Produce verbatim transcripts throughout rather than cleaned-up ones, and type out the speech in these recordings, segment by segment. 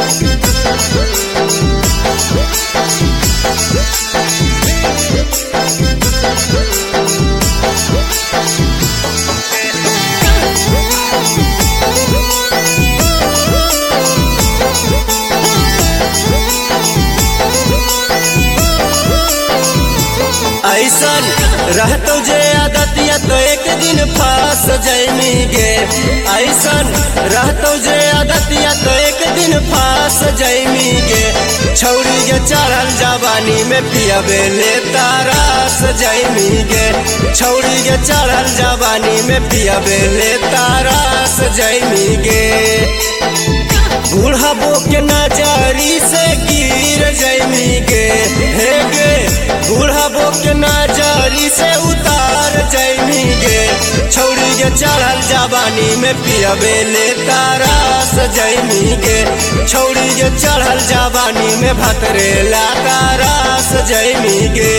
ऐसन रहतो जे आदतिया तो एक दिन फास जैमी गे। ऐसन रहतो जे आदतिया तो एक दिन फास जैमी गे। छौरी के चढ़ल जवानी में पियाबे ले तारास जैमी गे। छौरी के चढ़ल जवानी में पियाबे ले तारास जैमी गे। बूढ़ाबो के नजरी से गिर जैमी गे। हे गे बूढ़ाबो के नजरी से उतार जैमी गे। छौरी के चढ़ल जवानी में पियाबे ले तारास जैमी गे। छौरी के चढ़ल जवानी में भतरे ला तारास जैमी गे।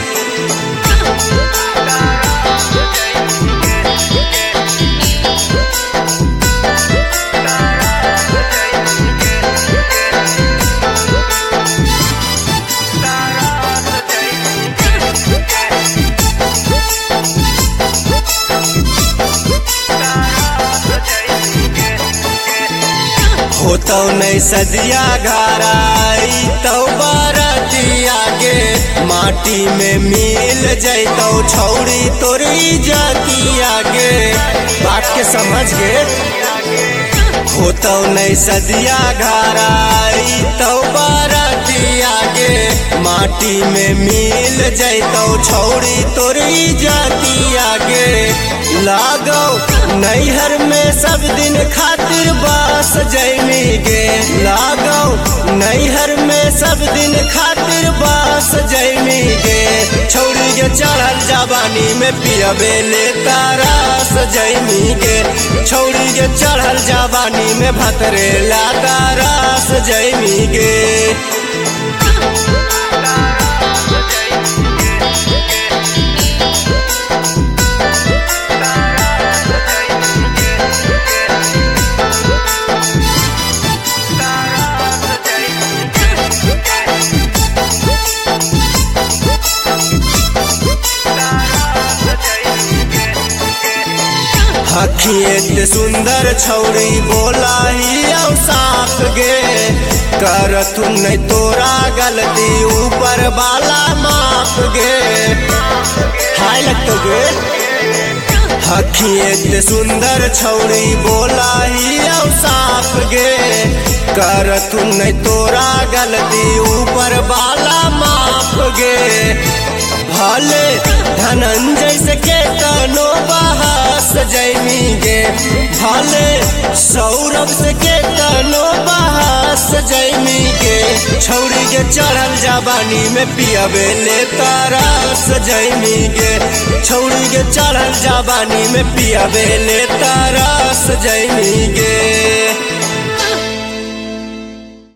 होतो नहीं सदिया घराई तो बारातिया गे। माटी में मिल जैतो छौरी तोरी जातिया गे। बात के समझ गे। होतो नहीं सदिया घराई तो बारातिया गे। माटी में मिल जैतो छौरी तोरी जातिया गे। लागो नैहर में सब दिन खातिर बास जैमी गे। लागो नैहर में सब दिन खातिर बास जैमी गे। छौरी के चढ़ल जवानी में पियाबे ले तारास जैमी गे। छौरी के चढ़ल जवानी में भतरे ला तारास जैमी गे। अखिए सुंदर छौरी बोला ही साफ गे। कर तू नहीं तोरा गलती ऊपर वाला माफ गे। हाय लगतो गे। अखिए सुंदर छौरी बोला ही साफ गे। कर तू नहीं तोरा गलती ऊपर वाला माफ गे। भले धनंजय से के तनो बहास जैमी गे। भले सौरभ से के तनो बहास जैमी गे। छौरी के चढ़ल जवानी में पियाबे ले तारास जैमी गे। छौरी के चढ़ल जवानी में पियाबे ले तारास जैमी गे।